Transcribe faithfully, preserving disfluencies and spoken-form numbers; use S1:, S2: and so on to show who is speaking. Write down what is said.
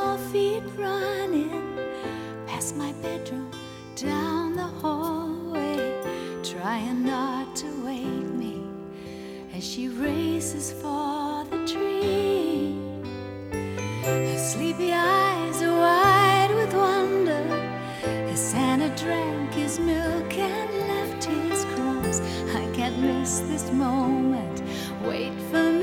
S1: small feet running past my bedroom, down the hallway, trying not to wake me as she races for the tree. Her sleepy eyes are wide with wonder as Santa drank his milk and left his crumbs. I can't miss this moment, wait for me.